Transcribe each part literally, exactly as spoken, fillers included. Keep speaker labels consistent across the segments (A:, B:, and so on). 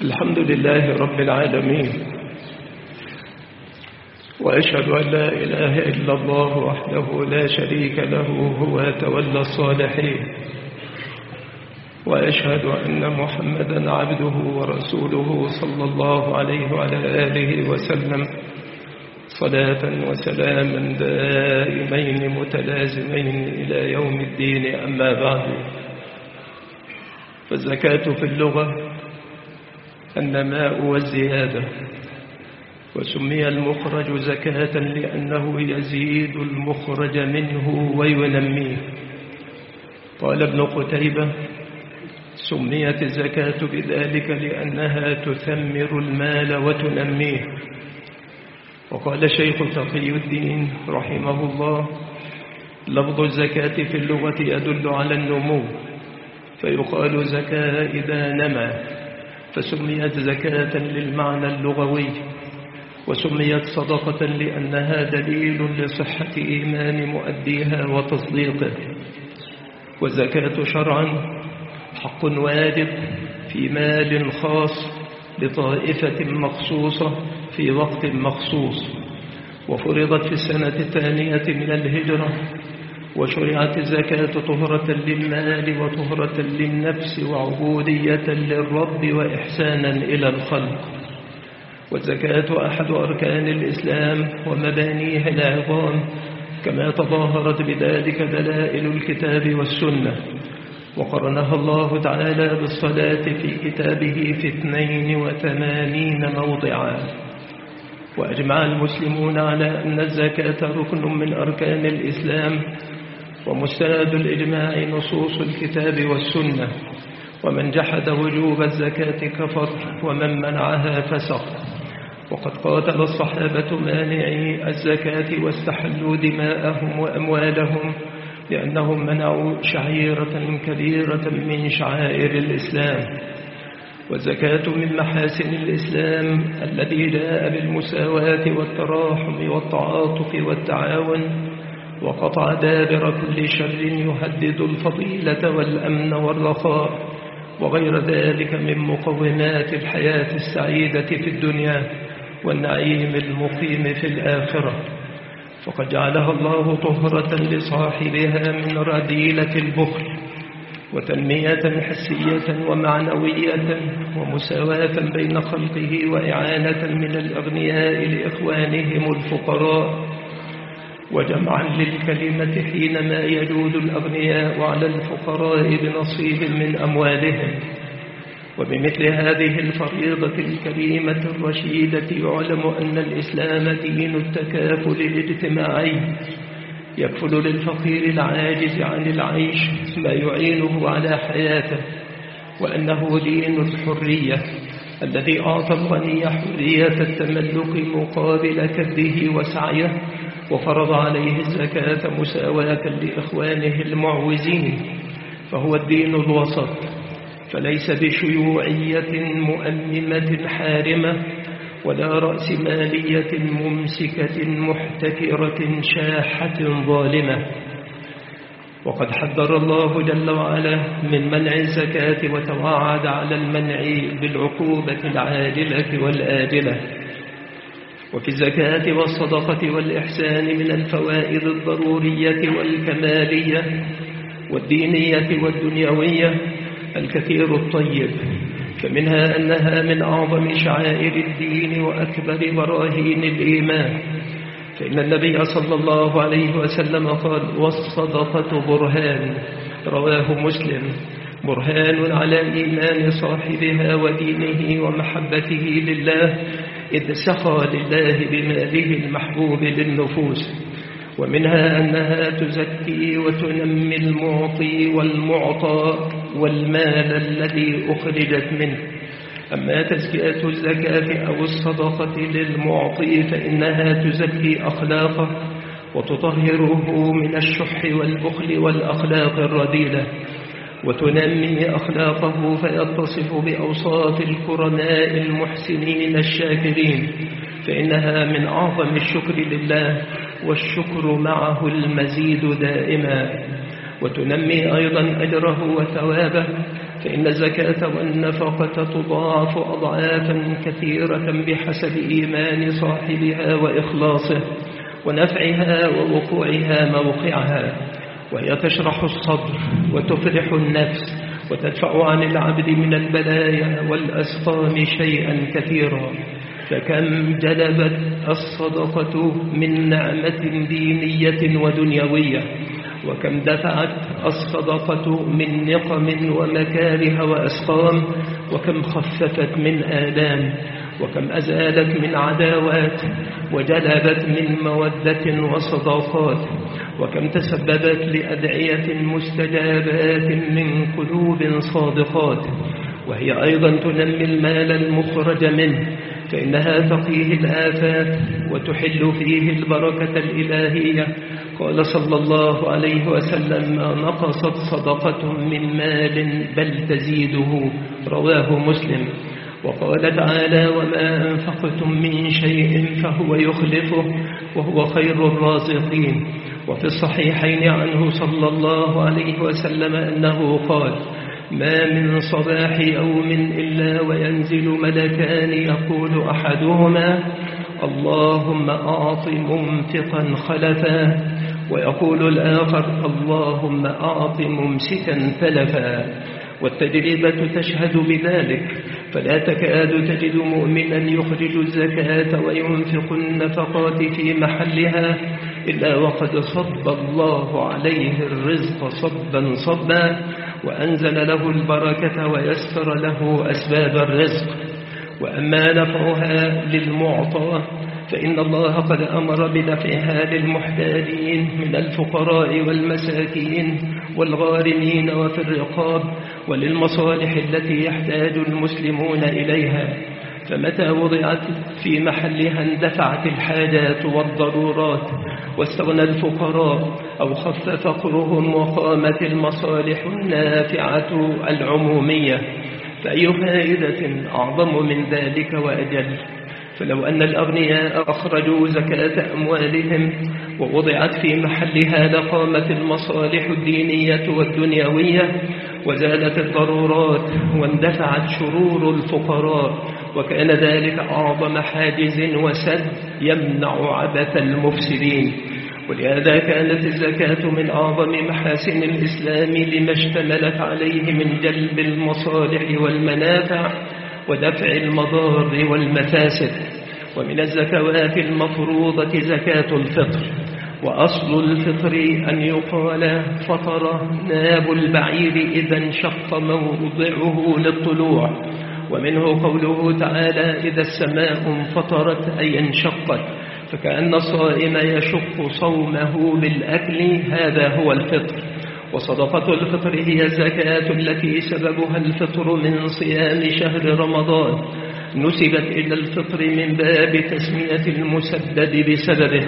A: الحمد لله رب العالمين، وأشهد أن لا إله إلا الله وحده لا شريك له هو تولى الصالحين، وأشهد أن محمدا عبده ورسوله صلى الله عليه وعلى آله وسلم صلاة وسلاما دائمين متلازمين إلى يوم الدين. أما بعد، فالزكاة في اللغة النماء والزيادة، وسمي المخرج زكاة لأنه يزيد المخرج منه وينميه. قال ابن قتيبة: سميت الزكاة بذلك لأنها تثمر المال وتنميه. وقال شيخ تقي الدين رحمه الله: لفظ الزكاة في اللغة يدل على النمو، فيقال زكاة إذا نمى، فسميت زكاة للمعنى اللغوي، وسميت صدقة لأنها دليل لصحة إيمان مؤديها وتصديقه. والزكاة شرعا حق واجب في مال خاص لطائفة مخصوصة في وقت مخصوص، وفرضت في السنة الثانية من الهجرة، وشرعت الزكاة طهرة للمال وطهرة للنفس وعبودية للرب وإحسانا إلى الخلق. والزكاة أحد أركان الإسلام ومبانيه العظام، كما تظاهرت بذلك دلائل الكتاب والسنة، وقرنها الله تعالى بالصلاة في كتابه في اثنين وثمانين موضعا. وأجمع المسلمون على أن الزكاة ركن من أركان الإسلام، ومستند الإجماع نصوص الكتاب والسنة، ومن جحد وجوب الزكاة كفر، ومن منعها فسق. وقد قاتل الصحابة مانعي الزكاة واستحلوا دماءهم وأموالهم لأنهم منعوا شعيرة كبيرة من شعائر الإسلام. والزكاة من محاسن الإسلام الذي جاء بالمساواة والتراحم والتعاطف والتعاون، وقطع دابر كل شر يهدد الفضيلة والأمن والرخاء وغير ذلك من مقومات الحياة السعيدة في الدنيا والنعيم المقيم في الآخرة. فقد جعلها الله طهرة لصاحبها من رذيلة البخل، وتنمية حسية ومعنوية، ومساواة بين خلقه، وإعانة من الأغنياء لإخوانهم الفقراء، وجمعا للكلمة حينما يجود الأغنياء على الفقراء بنصيب من أموالهم. وبمثل هذه الفريضة الكريمة الرشيدة يعلم أن الإسلام دين التكافل الاجتماعي، يكفل للفقير العاجز عن العيش ما يعينه على حياته، وأنه دين الحرية الذي أعطى الغني حرية التملك مقابل كده وسعيه، وفرض عليه الزكاة مساواة لإخوانه المعوزين. فهو الدين الوسط، فليس بشيوعية مؤممة حارمة، ولا رأسمالية ممسكة محتكرة شاحة ظالمة. وقد حذر الله جل وعلا من منع الزكاة، وتوعد على المنع بالعقوبة العاجلة والآجلة. وفي الزكاة والصدقة والإحسان من الفوائد الضرورية والكمالية والدينية والدنيوية الكثير الطيب، فمنها أنها من أعظم شعائر الدين وأكبر براهين الإيمان. فإن النبي صلى الله عليه وسلم قال: والصدقة برهان، رواه مسلم، برهان على إيمان صاحبها ودينه ومحبته لله، إذ سخى لله بماله المحبوب للنفوس. ومنها أنها تزكي وتنمي المعطي والمعطى والمال الذي أخرجت منه. أما تزكية الزكاة أو الصدقة للمعطي فإنها تزكي أخلاقه وتطهره من الشح والبخل والأخلاق الرذيلة، وتنمي أخلاقه فيتصف بأوصاف الكرماء المحسنين الشاكرين، فإنها من أعظم الشكر لله، والشكر معه المزيد دائما. وتنمي أيضا أجره وثوابه، فإن الزكاة والنفقة تضاعف أضعافا كثيرة بحسب إيمان صاحبها وإخلاصه ونفعها ووقوعها موقعها، وهي تشرح الصدر وتفرح النفس وتدفع عن العبد من البلايا والأسقام شيئا كثيرا. فكم جلبت الصدقة من نعمة دينية ودنيوية، وكم دفعت الصدقة من نقم ومكاره وأسقام، وكم خففت من آلام، وكم أزالت من عداوات، وجلبت من مودة وصداقات، وكم تسببت لأدعية مستجابات من قلوب صادقات. وهي أيضا تنمي المال المخرج منه، فإنها تقيه الآفات وتحل فيه البركة الإلهية. قال صلى الله عليه وسلم: ما نقصت صدقة من مال بل تزيده، رواه مسلم. وقال تعالى: وما أنفقتم من شيء فهو يخلفه وهو خير الرازقين. وفي الصحيحين عنه صلى الله عليه وسلم أنه قال: ما من صباح يوم إلا وينزل ملكان يقول أحدهما: اللهم أعط ممسكا خلفا، ويقول الآخر: اللهم أعط ممسكا تلفا. والتجربة تشهد بذلك، فلا تكاد تجد مؤمنا يخرج الزكاة وينفق النفقات في محلها إلا وقد صب الله عليه الرزق صبا صبا، وأنزل له البركة ويسر له أسباب الرزق. وأما نفعها للمعطى فإن الله قد أمر بدفعها للمحتاجين من الفقراء والمساكين والغارمين وفي الرقاب وللمصالح التي يحتاج المسلمون إليها، فمتى وضعت في محلها اندفعت الحاجات والضرورات واستغنى الفقراء أو خف فقرهم وقامت المصالح النافعة العمومية. فأي فائدة أعظم من ذلك وأجل؟ فلو أن الأغنياء أخرجوا زكاة أموالهم ووضعت في محلها لقامت المصالح الدينية والدنيوية وزالت الضرورات واندفعت شرور الفقراء، وكان ذلك أعظم حاجز وسد يمنع عبث المفسدين. ولهذا كانت الزكاة من أعظم محاسن الإسلام لما اشتملت عليه من جلب المصالح والمنافع ودفع المضار والمفاسد. ومن الزكوات المفروضة زكاة الفطر، وأصل الفطر أن يقال فطر ناب البعير إذا انشق موضعه للطلوع، ومنه قوله تعالى: إذا السماء انفطرت أي انشقت، فكأن الصائم يشق صومه بالأكل، هذا هو الفطر. وصدقة الفطر هي الزكاة التي سببها الفطر من صيام شهر رمضان، نسبت إلى الفطر من باب تسمية المسدد بسببه.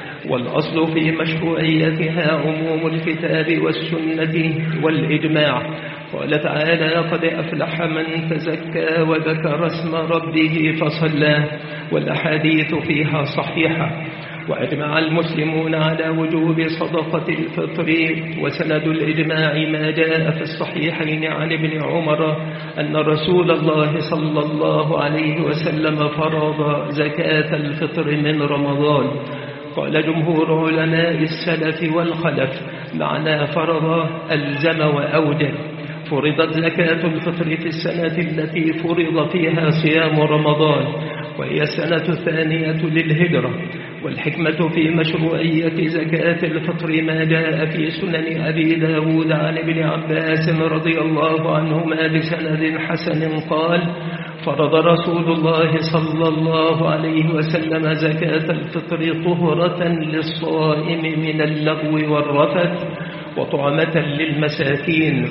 A: والأصل في مشروعيتها عموم الكتاب والسنة والإجماع. قال تعالى: قد أفلح من تزكى وذكر اسم ربه فصلى، والأحاديث فيها صحيحة. وأجمع المسلمون على وجوب صدقة الفطر، وسند الإجماع ما جاء في الصحيحين عن ابن عمر أن رسول الله صلى الله عليه وسلم فرض زكاة الفطر من رمضان. قال جمهور علماء السلف والخلف: معنى فرض ألزم وأوجب. فرضت زكاة الفطر في السنة التي فرض فيها صيام رمضان، وهي السنة الثانية للهجرة. والحكمة في مشروعية زكاة الفطر ما جاء في سنن أبي داود عن ابن عباس رضي الله عنهما بسند حسن قال: فرض رسول الله صلى الله عليه وسلم زكاة الفطر طهرة للصائم من اللغو والرفث وطعمة للمساكين،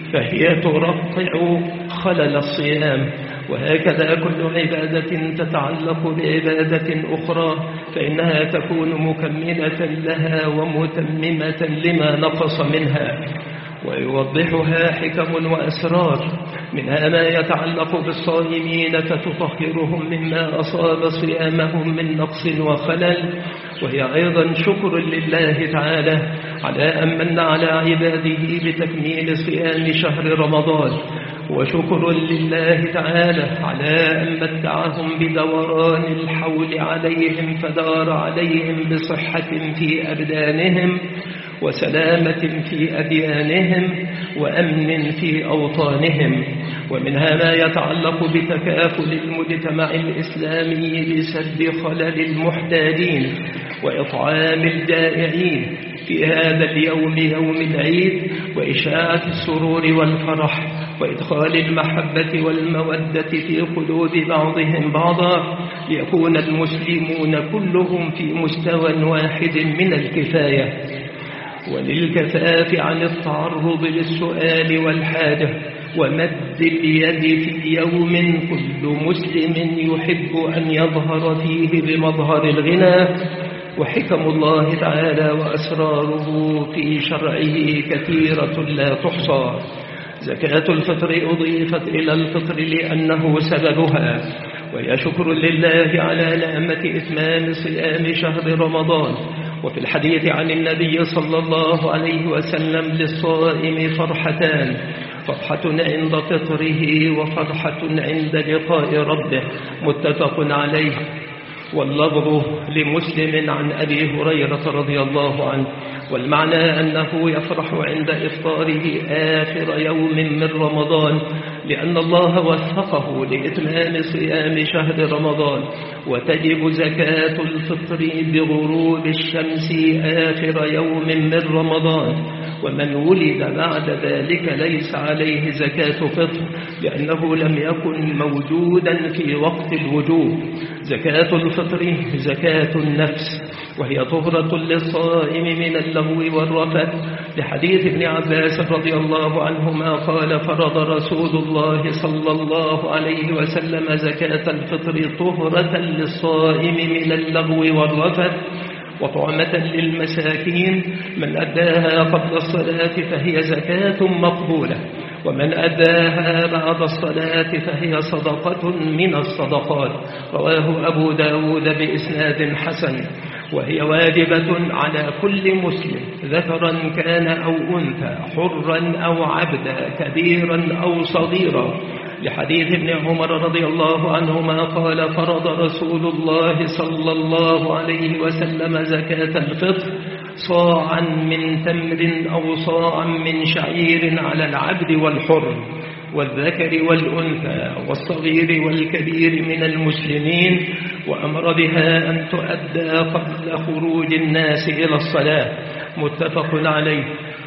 A: فهي ترقع خلل الصيام. وهكذا كل عبادة تتعلق بعبادة أخرى فإنها تكون مكملة لها ومتممة لما نقص منها. ويوضحها حكم وأسرار، منها ما يتعلق بالصائمين فتطهرهم مما أصاب صيامهم من نقص وخلل، وهي أيضا شكر لله تعالى على أن من على عباده بتكميل صيام شهر رمضان، وشكر لله تعالى على أن متعهم بدوران الحول عليهم فدار عليهم بصحة في أبدانهم وسلامة في أديانهم وأمن في أوطانهم. ومنها ما يتعلق بتكافل المجتمع الإسلامي بسد خلل المحتاجين وإطعام الجائعين في هذا اليوم يوم العيد، وإشاعة السرور والفرح وإدخال المحبة والمودة في قلوب بعضهم بعضا، ليكون المسلمون كلهم في مستوى واحد من الكفاية وللكفاف عن التعرض للسؤال والحاجة ومد اليد في يوم كل مسلم يحب أن يظهر فيه بمظهر الغنى. وحكم الله تعالى وأسراره في شرعه كثيرة لا تحصى. زكاة الفطر أضيفت إلى الفطر لأنه سببها، وهي شكر لله على نعمة إتمام صيام شهر رمضان. وفي الحديث عن النبي صلى الله عليه وسلم للصائم فرحتان: فرحة عند فطره وفرحة عند لقاء ربه، متفق عليه. واللفظ لمسلم عن أبي هريرة رضي الله عنه، والمعنى أنه يفرح عند إفطاره آخر يوم من رمضان، لأن الله وفقه لإتمام صيام شهر رمضان. وتجب زكاة الفطر بغروب الشمس آخر يوم من رمضان، ومن ولد بعد ذلك ليس عليه زكاة فطر لأنه لم يكن موجودا في وقت الوجوب. زكاة الفطر زكاة النفس، وهي طهرة للصائم من اللغو والرفث، لحديث ابن عباس رضي الله عنهما قال: فرض رسول الله صلى الله عليه وسلم زكاة الفطر طهرة للصائم من اللغو والرفث وطعمة للمساكين، من أداها قبل الصلاة فهي زكاة مقبولة، ومن أداها بعد الصلاة فهي صدقة من الصدقات. رواه أبو داود بإسناد حسن. وهي واجبة على كل مسلم ذكرا كان أو أنثى، حرا أو عبدا، كبيرا أو صغيرا، لحديث ابن عمر رضي الله عنهما قال: فرض رسول الله صلى الله عليه وسلم زكاة الفطر صاعا من تمر أو صاعا من شعير على العبد والحر والذكر والأنثى والصغير والكبير من المسلمين، وأمر بها أن تؤدى قبل خروج الناس إلى الصلاة، متفق عليه.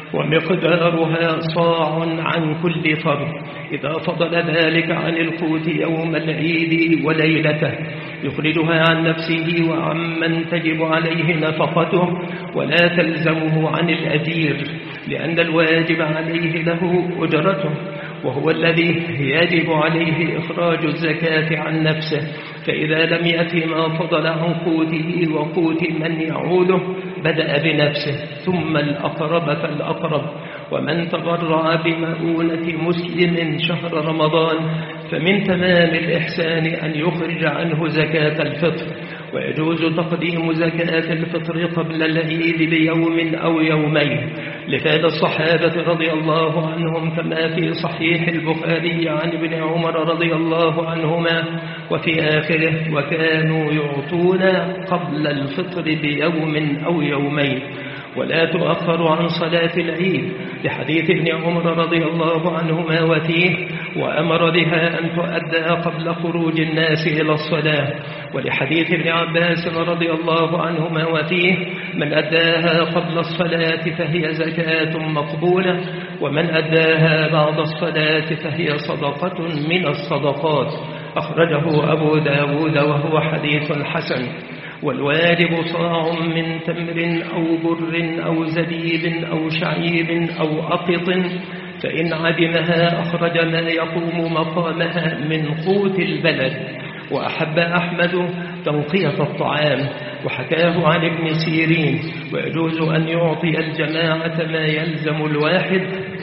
A: ومقدارها صاع عن كل فرد، إذا فضل ذلك عن القوت يوم العيد وليلته يخرجها عن نفسه وعمن تجب عليه نفقته، ولا تلزمه عن الأجير، لأن الواجب عليه له أجرته، وهو الذي يجب عليه إخراج الزكاة عن نفسه. فإذا لم يأتي ما فضل عن قوته وقوت من يعوده بدأ بنفسه ثم الأقرب فالأقرب. ومن تبرع بمؤونة مسلم شهر رمضان فمن تمام الإحسان أن يخرج عنه زكاة الفطر، ويجوز تقديم زكاة الفطر قبل العيد بيوم أو يومين لفعل الصحابة رضي الله عنهم، كما في صحيح البخاري عن ابن عمر رضي الله عنهما وفي آخره: وكانوا يعطون قبل الفطر بيوم أو يومين، ولا تؤخر عن صلاة العيد، لحديث ابن عمر رضي الله عنهما وفيه: وأمر بها أن تؤدى قبل خروج الناس إلى الصلاة، ولحديث ابن عباس رضي الله عنهما وفيه: من أداها قبل الصلاة فهي زكاة مقبولة، ومن أداها بعد الصلاة فهي صدقة من الصدقات. أخرجه أبو داود وهو حديث حسن. والواجب صاع من تمر أو بر أو زبيب أو شعير أو أقط، فإن عدمها أخرج ما يقوم مقامها من قوت البلد. وأحب أحمد تنقية الطعام، وحكاه عن ابن سيرين: ويجوز أن يعطي الجماعة ما يلزم الواحد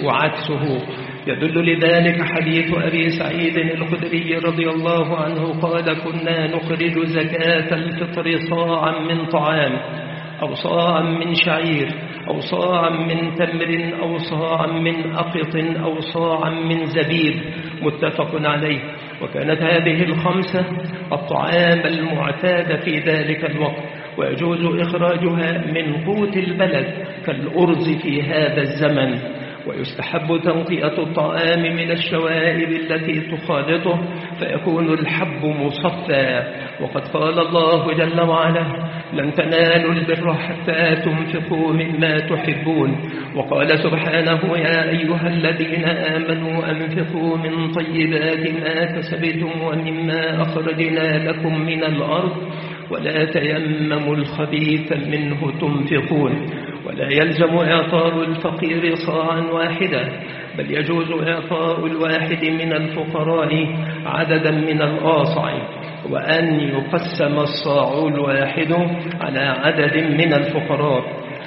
A: وعكسه. يدل لذلك حديث أبي سعيد الخدري رضي الله عنه قال: كنا نخرج زكاة الفطر صاعا من طعام أو صاعا من شعير أو صاعا من تمر أو صاعا من أقط أو صاعا من زبيب، متفق عليه. وكانت هذه الخمسة الطعام المعتاد في ذلك الوقت، ويجوز إخراجها من قوت البلد كالأرز في هذا الزمن. ويستحب تنقية الطعام من الشوائب التي تخالطه فيكون الحب مصفى، وقد قال الله جل وعلا: لن تنالوا البر حتى تنفقوا مما تحبون. وقال سبحانه: يا أيها الذين آمنوا أنفقوا من طيبات ما كسبتم ومما أخرجنا لكم من الأرض ولا تيمموا الخبيث منه تنفقون. ولا يلزم إعطاء الفقير صاعا واحدا، بل يجوز إعطاء الواحد من الفقراء عددا من الآصع، وأن يقسم الصاع الواحد على عدد من الفقراء.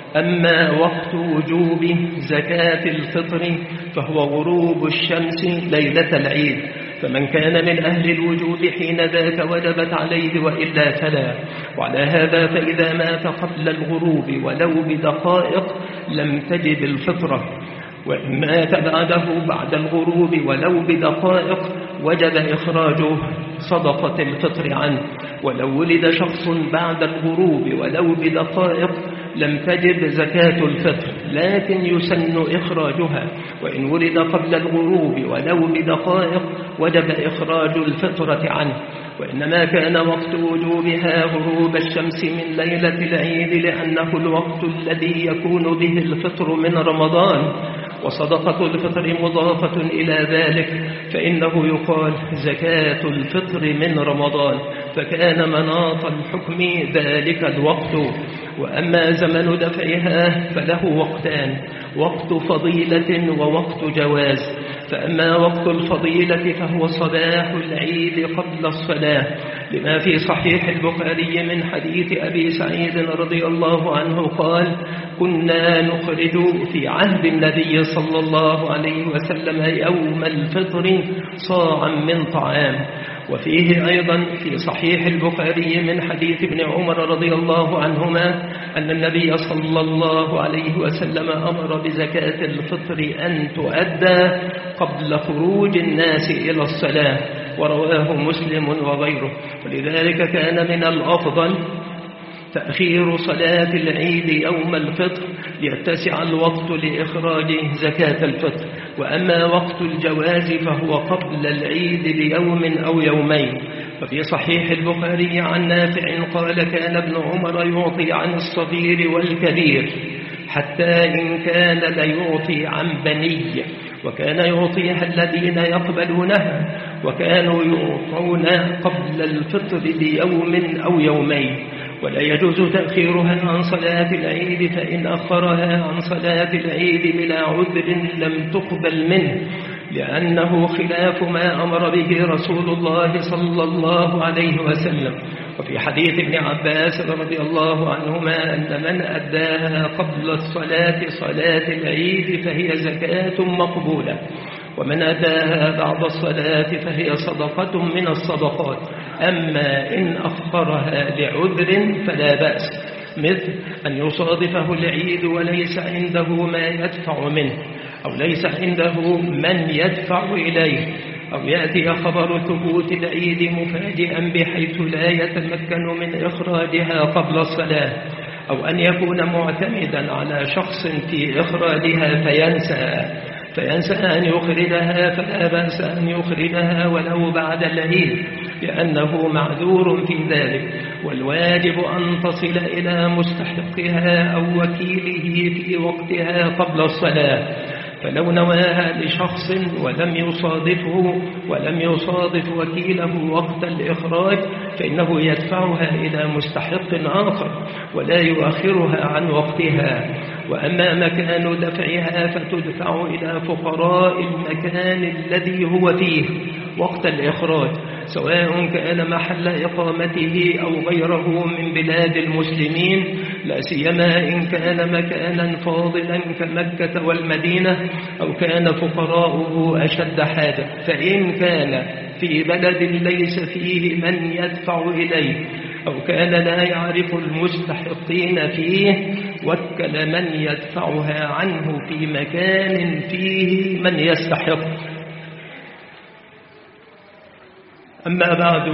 A: أما وقت وجوب زكاة الفطر فهو غروب الشمس ليلة العيد، فمن كان من أهل الوجوب حين ذاك وجبت عليه، وإلا فلا. وعلى هذا فإذا مات قبل الغروب ولو بدقائق لم تجب الفطرة، وإن مات بعده بعد الغروب ولو بدقائق وجب إخراج صدقة الفطر عنه. ولو ولد شخص بعد الغروب ولو بدقائق لم تجب زكاة الفطر، لكن يسن إخراجها. وإن ولد قبل الغروب ولو بدقائق وجب إخراج الفطرة عنه. وإنما كان وقت وجوبها غروب الشمس من ليلة العيد، لأنه الوقت الذي يكون به الفطر من رمضان، وصدقة الفطر مضافة إلى ذلك، فإنه يقال زكاة الفطر من رمضان، فكان مناط الحكم ذلك الوقت. وأما زمن دفعها فله وقتان: وقت فضيلة ووقت جواز. فأما وقت الفضيلة فهو صباح العيد قبل الصلاة، لما في صحيح البخاري من حديث أبي سعيد رضي الله عنه قال: كنا نخرج في عهد النبي صلى الله عليه وسلم يوم الفطر صاعا من طعام. وفيه أيضا في صحيح البخاري من حديث ابن عمر رضي الله عنهما أن النبي صلى الله عليه وسلم أمر بزكاة الفطر أن تؤدى قبل خروج الناس إلى الصلاة، ورواه مسلم وغيره. ولذلك كان من الأفضل تأخير صلاة العيد يوم الفطر ليتسع الوقت لإخراج زكاة الفطر. وأما وقت الجواز فهو قبل العيد بيوم أو يومين. ففي صحيح البخاري عن نافع قال: كان ابن عمر يعطي عن الصغير والكبير حتى إن كان ليعطي عن بني، وكان يعطيها الذين يقبلونها، وكانوا يعطون قبل الفطر بيوم أو يومين. ولا يجوز تأخيرها عن صلاة العيد، فإن أخرها عن صلاة العيد بلا عذر لم تقبل منه، لأنه خلاف ما أمر به رسول الله صلى الله عليه وسلم. وفي حديث ابن عباس رضي الله عنهما أن من أداها قبل الصلاة صلاة العيد فهي زكاة مقبولة، ومن أداها بعد الصلاة فهي صدقة من الصدقات. أما إن أخرها لعذر فلا بأس، مثل أن يصادفه العيد وليس عنده ما يدفع منه، أو ليس عنده من يدفع إليه، أو يأتي خبر ثبوت العيد مفاجئا بحيث لا يتمكن من إخراجها قبل الصلاة، أو أن يكون معتمدا على شخص في إخراجها فينسى فينسى أن يخرجها، فلا بأس أن يخرجها ولو بعد العيد، لأنه معذور في ذلك. والواجب أن تصل إلى مستحقها أو وكيله في وقتها قبل الصلاة. فلو نواها لشخص ولم يصادفه ولم يصادف وكيله وقت الإخراج فإنه يدفعها إلى مستحق آخر ولا يؤخرها عن وقتها. وأما مكان دفعها فتدفع إلى فقراء المكان الذي هو فيه وقت الإخراج، سواء كان محل إقامته أو غيره من بلاد المسلمين، لا سيما إن كان مكانا فاضلا كمكة والمدينة أو كان فقراؤه أشد حاجة. فإن كان في بلد ليس فيه من يدفع إليه أو كان لا يعرف المستحقين فيه وكل من يدفعها عنه في مكان فيه من يستحق. أما بعد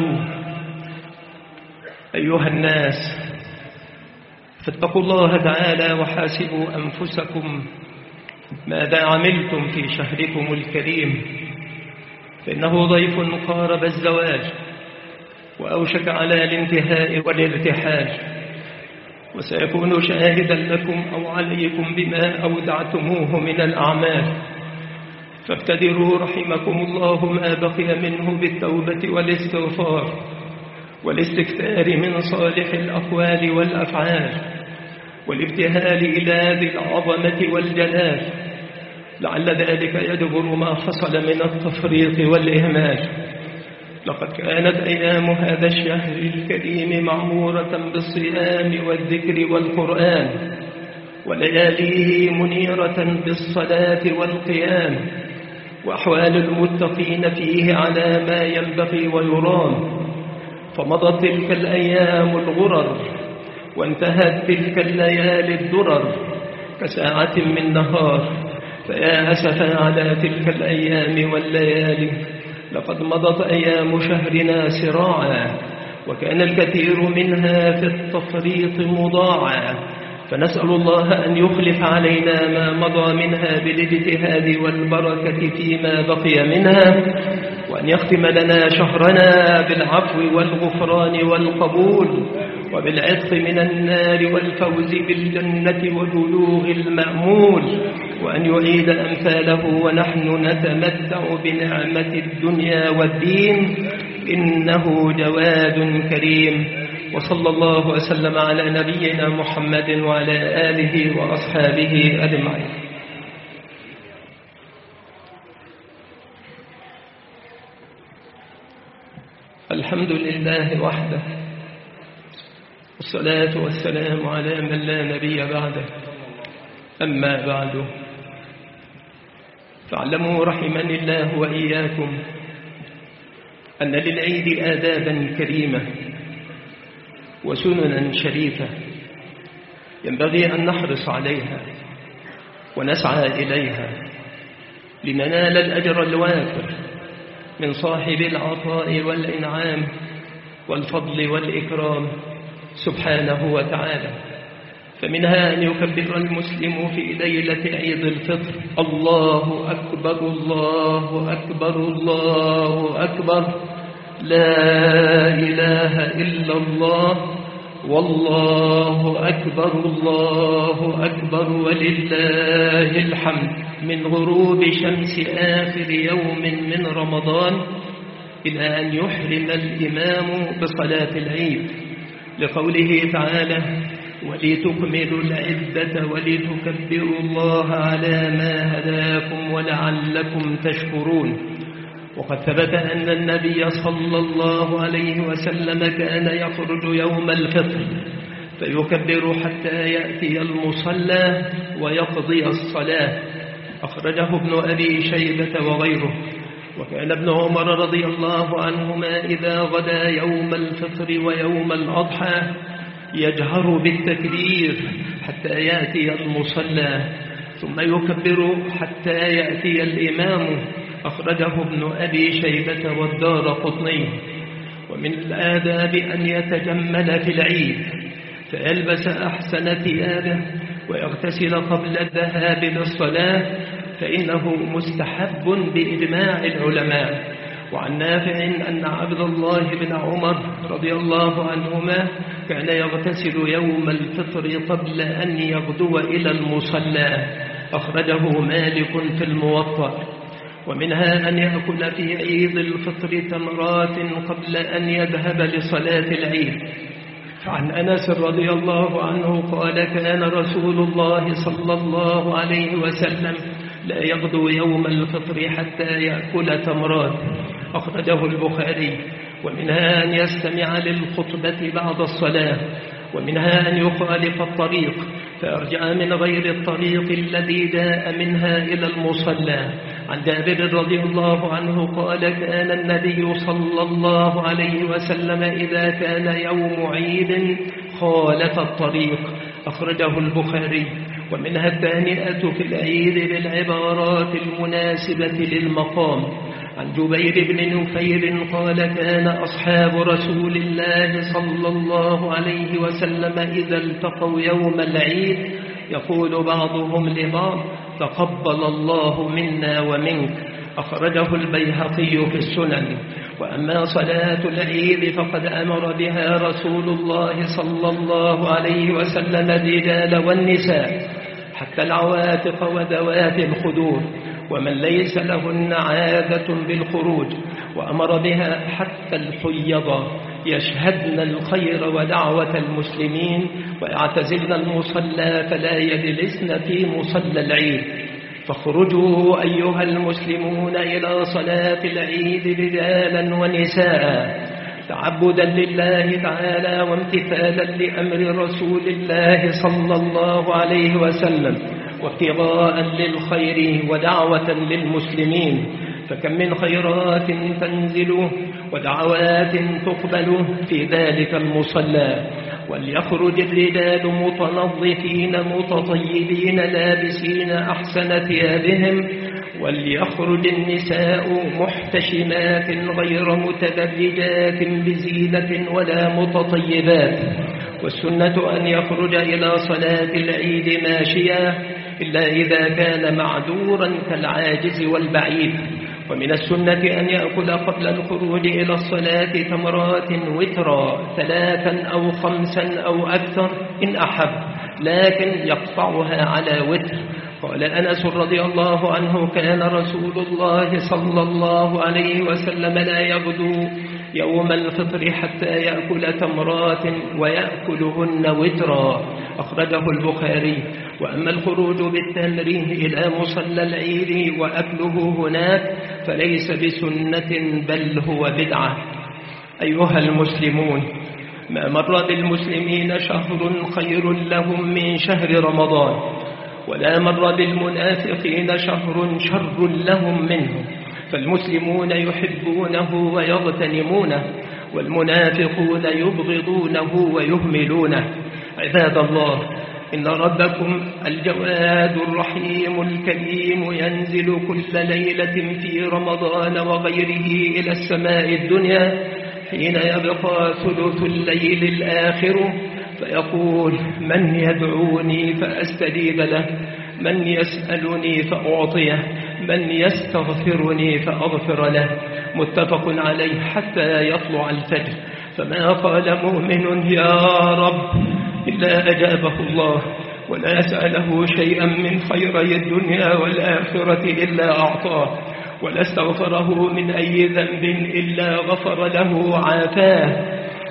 A: أيها الناس، فاتقوا الله تعالى وحاسبوا أنفسكم ماذا عملتم في شهركم الكريم، فإنه ضيف قارب الزواج وأوشك على الانتهاء والارتحال، وسيكون شاهدا لكم أو عليكم بما أودعتموه من الأعمال، فابتدروا رحمكم الله ما بقي منه بالتوبة والاستغفار والاستكثار من صالح الأقوال والأفعال والابتهال إلى ذي العظمة والجلال، لعل ذلك يجبر ما حصل من التفريط والإهمال. لقد كانت أيام هذا الشهر الكريم معمورة بالصيام والذكر والقرآن، ولياليه منيرة بالصلاة والقيام، وأحوال المتقين فيه على ما ينبغي ويرام. فمضت تلك الأيام الغرر وانتهت تلك الليالي الدرر كساعة من نهار، فيا أسفا على تلك الأيام والليالي، لقد مضت أيام شهرنا سراعا وكان الكثير منها في التفريط مضاعا، فنسأل الله أن يخلف علينا ما مضى منها بالاجتهاد والبركة فيما بقي منها، وأن يختم لنا شهرنا بالعفو والغفران والقبول وبالعتق من النار والفوز بالجنة وبلوغ المأمول، وأن يعيد أمثاله ونحن نتمتع بنعمة الدنيا والدين، إنه جواد كريم. وصلى الله وسلم على نبينا محمد وعلى آله وأصحابه أجمعين. الحمد لله وحده، والصلاة والسلام على من لا نبي بعده. أما بعد، فاعلموا رحمني الله وإياكم أن للعيد آدابا كريمة وسننا شريفة ينبغي أن نحرص عليها ونسعى إليها لننال الأجر الوافر من صاحب العطاء والإنعام والفضل والإكرام سبحانه وتعالى. فمنها أن يكبر المسلم في ليلة عيد الفطر الله أكبر الله أكبر الله أكبر، لا إله إلا الله والله أكبر الله أكبر ولله الحمد، من غروب شمس آخر يوم من رمضان إلى أن يحرم الإمام بصلاة العيد، لقوله تعالى: ولتكملوا العدة ولتكبروا الله على ما هداكم ولعلكم تشكرون. وقد ثبت أن النبي صلى الله عليه وسلم كان يخرج يوم الفطر فيكبر حتى يأتي المصلى ويقضي الصلاة، أخرجه ابن أبي شيبة وغيره. وكان ابن عمر رضي الله عنهما إذا غدا يوم الفطر ويوم الأضحى يجهر بالتكبير حتى يأتي المصلى ثم يكبر حتى يأتي الإمام، أخرجه ابن أبي شيبة والدارقطني. ومن الآداب أن يتجمل في العيد فيلبس أحسن ثيابه ويغتسل قبل الذهاب للصلاة، فإنه مستحب بإجماع العلماء. وعن نافع أن عبد الله بن عمر رضي الله عنهما كان يغتسل يوم الفطر قبل أن يغدو إلى المصلى، أخرجه مالك في الموطأ. ومنها أن يأكل في عيد الفطر تمرات قبل أن يذهب لصلاة العيد. فعن أنس رضي الله عنه قال: كان رسول الله صلى الله عليه وسلم لا يغدو يوم الفطر حتى يأكل تمرات، أخرجه البخاري. ومنها أن يستمع للخطبة بعد الصلاة، ومنها أن يخالف الطريق فيرجع من غير الطريق الذي جاء منها إلى المصلى. عن جابر رضي الله عنه قال كان النبي صلى الله عليه وسلم إذا كان يوم عيد خالف الطريق، أخرجه البخاري. ومنها التهنئة في العيد بالعبارات المناسبة للمقام. عن جبير بن نفير قال كان أصحاب رسول الله صلى الله عليه وسلم إذا التقوا يوم العيد يقول بعضهم لبعض تقبل الله منا ومنك، أخرجه البيهقي في السنن. وأما صلاة العيد فقد أمر بها رسول الله صلى الله عليه وسلم الرجال والنساء حتى العواتق وذوات الخدور ومن ليس لهن عادة بالخروج، وأمر بها حتى الحيض يشهدن الخير ودعوة المسلمين ويعتزلن المصلى فلا يجلسن في مصلى العيد. فاخرجوا أيها المسلمون إلى صلاة العيد رجالا ونساء تعبدا لله تعالى وامتثالا لأمر رسول الله صلى الله عليه وسلم وابتغاء للخير ودعوة للمسلمين. فكم من خيرات تنزل ودعوات تقبل في ذلك المصلى. وليخرج الرجال متنظفين متطيبين لابسين أحسن ثيابهم، وليخرج النساء محتشمات غير متبرجات بزينة ولا متطيبات. والسنة أن يخرج إلى صلاة العيد ماشيا إلا إذا كان معذورا كالعاجز والبعيد. ومن السنة أن يأكل قبل الخروج إلى الصلاة تمرات وترا ثلاثا أو خمسا أو أكثر إن أحب، لكن يقطعها على وتر. قال أنس رضي الله عنه كان رسول الله صلى الله عليه وسلم لا يغدو يوم الفطر حتى يأكل تمرات ويأكلهن وترا، أخرجه البخاري. وأما الخروج بالتمر إلى مصلى العيد وأكله هناك فليس بسنة بل هو بدعة. أيها المسلمون، ما مر بالمسلمين شهر خير لهم من شهر رمضان، ولا مر بالمنافقين شهر شر لهم منه. فالمسلمون يحبونه ويغتنمونه، والمنافقون يبغضونه ويهملونه. عباد الله، إن ربكم الجواد الرحيم الكريم ينزل كل ليلة في رمضان وغيره إلى السماء الدنيا حين يبقى ثلث الليل الآخر فيقول من يدعوني فأستجيب له، من يسألني فأعطيه، من يستغفرني فأغفر له. متفق عليه حتى يطلع الفجر. فما قال مؤمن يا رب إلا أجابه الله، ولا سأله شيئا من خيري الدنيا والآخرة إلا أعطاه، ولا استغفره من أي ذنب إلا غفر له وعافاه.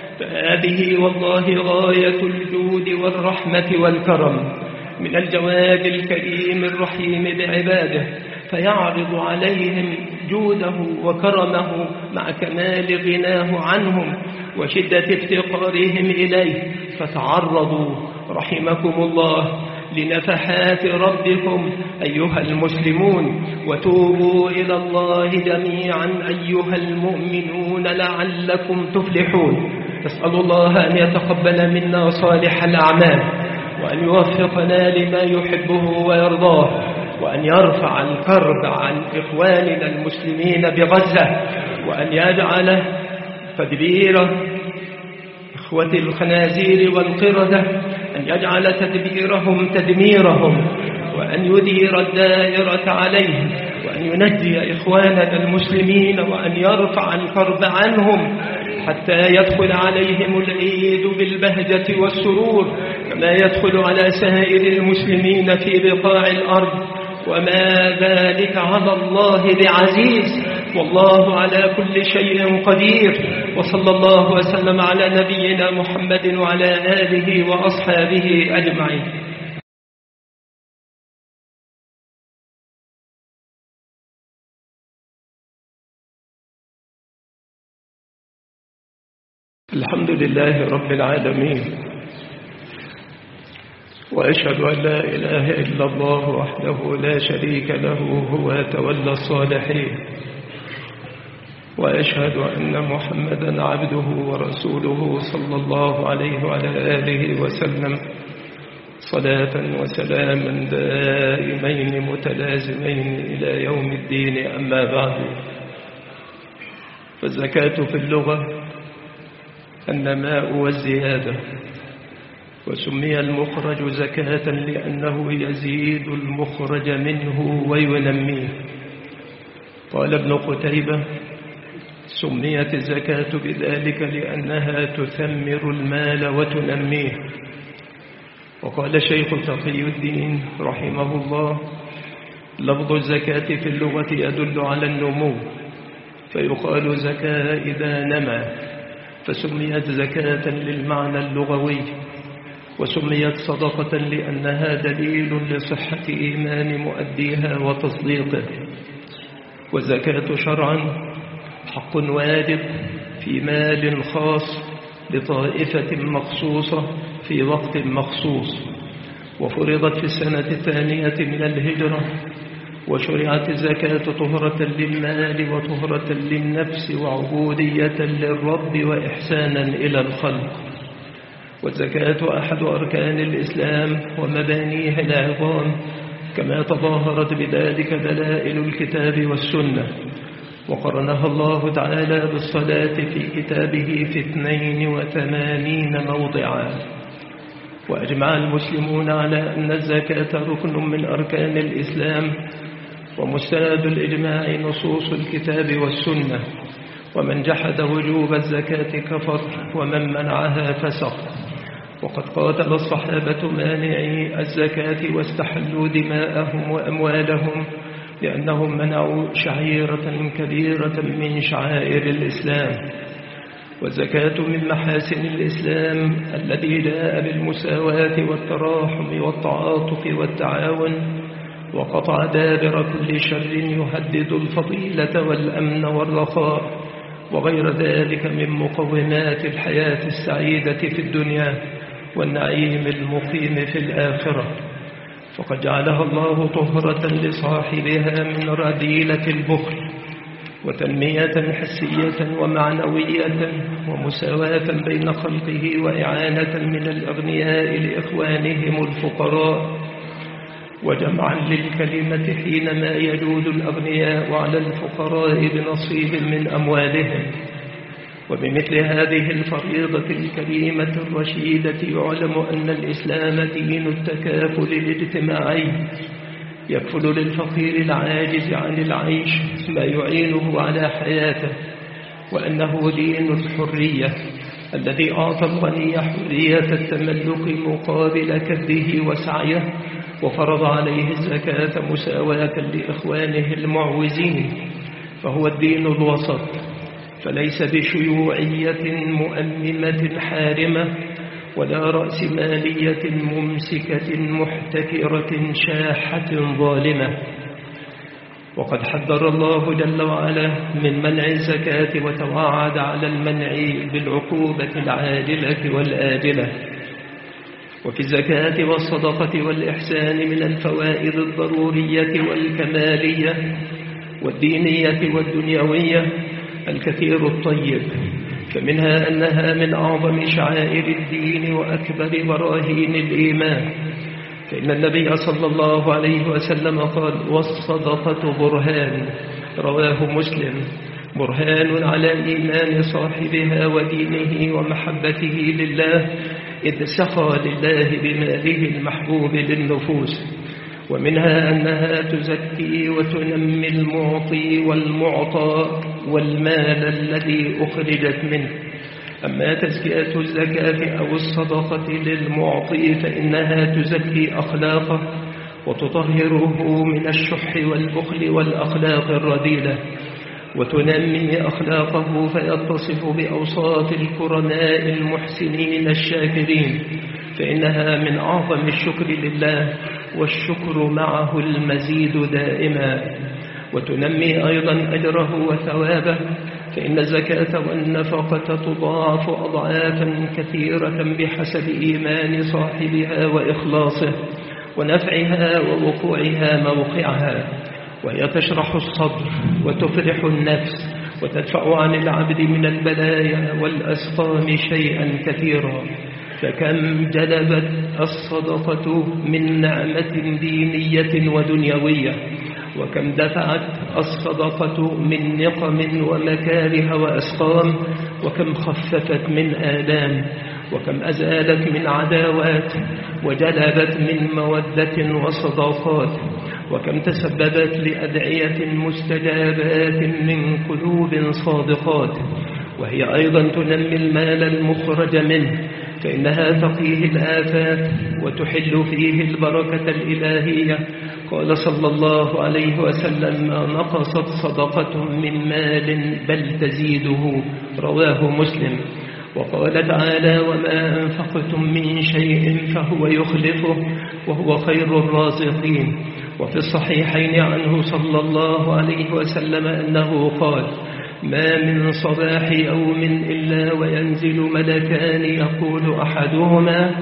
A: فهذه والله غاية الجود والرحمة والكرم من الجواد الكريم الرحيم بعباده، فيعرض عليهم جوده وكرمه مع كمال غناه عنهم وشدة افتقارهم إليه. فتعرضوا رحمكم الله لنفحات ربكم أيها المسلمون، وتوبوا إلى الله جميعا أيها المؤمنون لعلكم تفلحون. نسأل الله أن يتقبل منا صالح الأعمال، وأن يوفقنا لما يحبه ويرضاه، وأن يرفع الكرب عن إخواننا المسلمين بغزة، وأن يجعل تدبير إخوة الخنازير والقردة أن يجعل تدبيرهم تدميرهم، وأن يدير الدائرة عليهم، وأن ينجي إخواننا المسلمين، وأن يرفع الكرب عنهم حتى يدخل عليهم العيد بالبهجة والسرور كما يدخل على سائر المسلمين في بقاع الأرض. وما ذلك على الله بعزيز، والله على كل شيء قدير. وصلى الله وسلم على نبينا محمد وعلى آله وأصحابه أجمعين. الحمد لله رب العالمين، وأشهد أن لا إله إلا الله وحده لا شريك له هو تولى الصالحين، وأشهد أن محمدا عبده ورسوله صلى الله عليه وعلى آله وسلم صلاة وسلاما دائمين متلازمين إلى يوم الدين. أما بعد، فالزكاة في اللغة النماء والزيادة، وسمي المخرج زكاة لأنه يزيد المخرج منه وينميه. قال ابن قتيبة: سميت الزكاة بذلك لأنها تثمر المال وتنميه. وقال شيخ تقي الدين رحمه الله: لفظ الزكاة في اللغة يدل على النمو، فيقال زكاة إذا نمى، فسميت زكاة للمعنى اللغوي، وسميت صدقة لأنها دليل لصحة إيمان مؤديها وتصديقه. والزكاة شرعا حق واجب في مال خاص لطائفة مخصوصة في وقت مخصوص، وفرضت في السنة الثانية من الهجرة، وشرعت الزكاة طهرة للمال وطهرة للنفس وعبودية للرب وإحسانا إلى الخلق. والزكاة أحد أركان الإسلام ومبانيه العظام، كما تظاهرت بذلك دلائل الكتاب والسنة، وقرنها الله تعالى بالصلاة في كتابه في اثنين وثمانين موضعا. وأجمع المسلمون على أن الزكاة ركن من أركان الإسلام، ومستند الإجماع نصوص الكتاب والسنة، ومن جحد وجوب الزكاة كفر، ومن منعها فسق. وقد قاتل الصحابة مانعي الزكاة واستحلوا دماءهم وأموالهم لأنهم منعوا شعيرة كبيرة من شعائر الإسلام. والزكاة من محاسن الإسلام الذي جاء بالمساواة والتراحم والتعاطف والتعاون، وقطع دابر كل شر يهدد الفضيلة والأمن والرخاء وغير ذلك من مقومات الحياة السعيدة في الدنيا والنعيم المقيم في الآخرة. فقد جعلها الله طهرة لصاحبها من رذيلة البخل، وتنمية حسية ومعنوية، ومساواة بين خلقه، وإعانة من الأغنياء لإخوانهم الفقراء، وجمعا للكلمة حينما يجود الأغنياء على الفقراء بنصيب من أموالهم. وبمثل هذه الفريضة الكريمة الرشيدة يعلم أن الإسلام دين التكافل الاجتماعي، يكفل للفقير العاجز عن العيش ما يعينه على حياته، وأنه دين الحرية الذي أعطى الغني حرية التملك مقابل كده وسعيه، وفرض عليه الزكاة مساواة لإخوانه المعوزين. فهو الدين الوسط، فليس بشيوعية مؤممة حارمة، ولا رأسمالية ممسكة محتكرة شاحة ظالمة. وقد حذر الله جل وعلا من منع الزكاة، وتوعد على المنع بالعقوبة العاجلة والآجلة. وفي الزكاة والصدقة والإحسان من الفوائد الضرورية والكمالية والدينية والدنيوية الكثير الطيب، فمنها أنها من أعظم شعائر الدين وأكبر براهين الإيمان. فإن النبي صلى الله عليه وسلم قال: والصدقة برهان، رواه مسلم، برهان على إيمان صاحبها ودينه ومحبته لله، إذ سخى لله بماله المحبوب للنفوس. ومنها أنها تزكي وتنمي المعطي والمعطى والمال الذي أخرجت منه. أما تزكية الزكاة أو الصدقة للمعطي فإنها تزكي أخلاقه وتطهره من الشح والبخل والأخلاق الرذيلة، وتنمي أخلاقه فيتصف بأوصاف الكرماء المحسنين الشاكرين، فإنها من أعظم الشكر لله، والشكر معه المزيد دائما. وتنمي أيضا أجره وثوابه، فإن الزكاة والنفقة تضاعف أضعافا كثيرة بحسب إيمان صاحبها وإخلاصه ونفعها ووقوعها موقعها، وهي تشرح الصدر وتفرح النفس وتدفع عن العبد من البلايا والأسقام شيئا كثيرا. فكم جلبت الصدقة من نعمة دينية ودنيوية، وكم دفعت الصدقة من نقم ومكاره وأسقام، وكم خففت من آلام، وكم أزالت من عداوات، وجلبت من مودة وصداقات، وكم تسببت لأدعية مستجابات من قلوب صادقات. وهي أيضا تنمي المال المخرج منه، فإنها تقيه الآفات وتحل فيه البركة الإلهية. قال صلى الله عليه وسلم: ما نقصت صدقة من مال بل تزيده، رواه مسلم. وقال تعالى: وما أنفقتم من شيء فهو يخلفه وهو خير الرازقين. وفي الصحيحين عنه صلى الله عليه وسلم أنه قال: ما من صباح يوم إلا وينزل ملكان يقول أحدهما: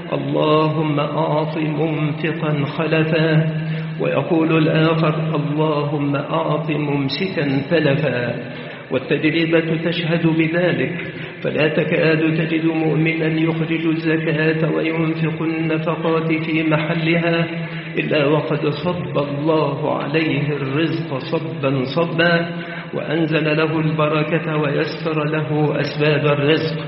A: اللهم أعط ممسكا خلفا، ويقول الآخر: اللهم أعط ممسكا تلفا. والتجربة تشهد بذلك، فلا تكاد تجد مؤمنا يخرج الزكاة وينفق النفقات في محلها إلا وقد صب الله عليه الرزق صبا صبا، وأنزل له البركة ويسر له أسباب الرزق.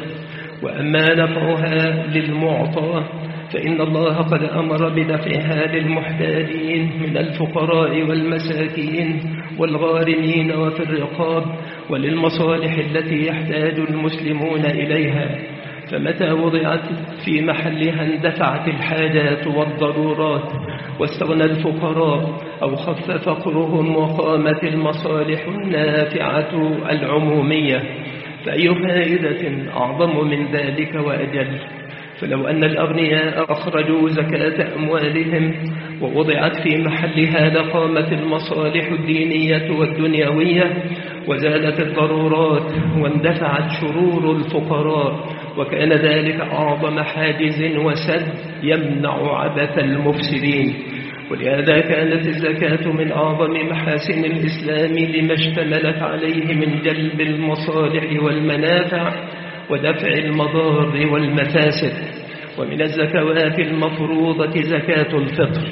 A: وأما نفعها للمعطى فإن الله قد أمر بدفعها للمحتاجين من الفقراء والمساكين والغارمين وفي الرقاب وللمصالح التي يحتاج المسلمون إليها، فمتى وضعت في محلها اندفعت الحاجات والضرورات واستغنى الفقراء أو خف فقرهم وقامت المصالح النافعة العمومية، فأي فائدة أعظم من ذلك وأجل؟ فلو أن الأغنياء أخرجوا زكاة أموالهم ووضعت في محلها لقامت المصالح الدينية والدنيوية وزالت الضرورات واندفعت شرور الفقراء، وكان ذلك أعظم حاجز وسد يمنع عبث المفسدين. ولهذا كانت الزكاة من أعظم محاسن الإسلام لما اشتملت عليه من جلب المصالح والمنافع ودفع المضار والمفاسد. ومن الزكوات المفروضة زكاة الفطر،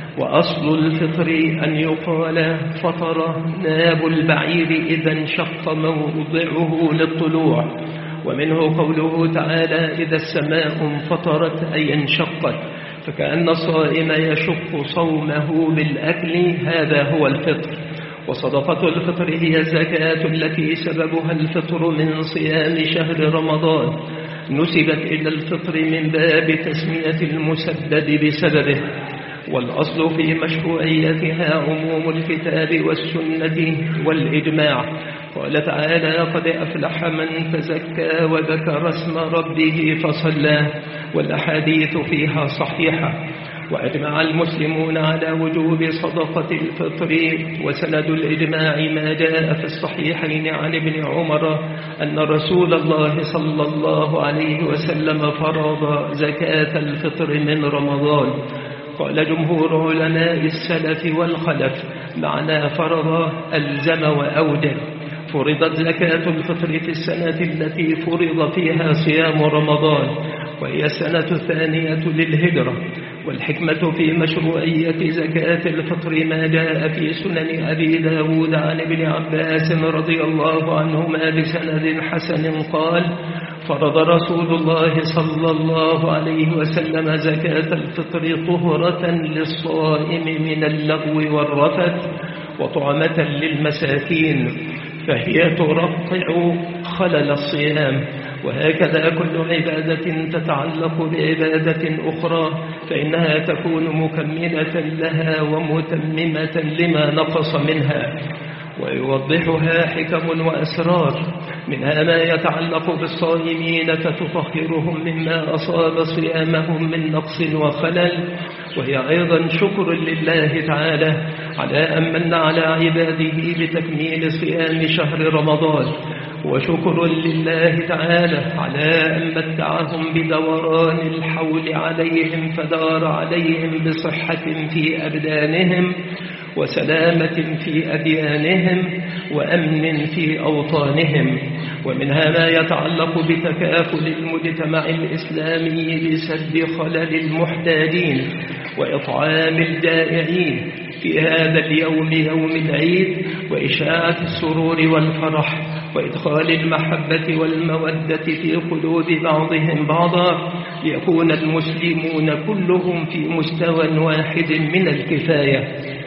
A: وأصل الفطر أن يقال فطر ناب البعير إذا انشق موضعه للطلوع، ومنه قوله تعالى: إذا السماء انفطرت أي انشقت، فكأن الصائم يشق صومه بالأكل، هذا هو الفطر. وصدقة الفطر هي الزكاة التي سببها الفطر من صيام شهر رمضان، نسبت إلى الفطر من باب تسمية المسدد بسببه. والأصل في مشروعيتها عموم الكتاب والسنة والإجماع. قال تعالى: قد أفلح من تزكى وذكر اسم ربه فصلى، والأحاديث فيها صحيحة. وأجمع المسلمون على وجوب صدقة الفطر، وسند الإجماع ما جاء في الصحيحين عن ابن عمر أن رسول الله صلى الله عليه وسلم فرض زكاة الفطر من رمضان. قال جمهور علماء السلف والخلف: معنى فرض ألزم وأوجب. فرضت زكاة الفطر في السنة التي فرض فيها صيام رمضان، وهي السنة الثانية للهجرة. والحكمة في مشروعية زكاة الفطر ما جاء في سنن أبي داود عن ابن عباس رضي الله عنهما بسند حسن قال: فرض رسول الله صلى الله عليه وسلم زكاة الفطر طهرة للصائم من اللغو والرفث وطعمة للمساكين، فهي ترقع خلل الصيام. وهكذا كل عبادة تتعلق بعبادة أخرى فإنها تكون مكملة لها ومتممة لما نقص منها. ويوضحها حكم وأسرار، منها ما يتعلق بالصائمين فتطهرهم مما أصاب صيامهم من نقص وخلل، وهي أيضا شكر لله تعالى على أن من على عباده بتكميل صيام شهر رمضان، وشكر لله تعالى على أن متعهم بدوران الحول عليهم فدار عليهم بصحة في أبدانهم وسلامة في أديانهم وأمن في أوطانهم. ومنها ما يتعلق بتكافل المجتمع الإسلامي بسد خلل المحتاجين وإطعام الجائعين في هذا اليوم يوم العيد، وإشاعة السرور والفرح وإدخال المحبة والمودة في قلوب بعضهم بعضا، ليكون المسلمون كلهم في مستوى واحد من الكفاية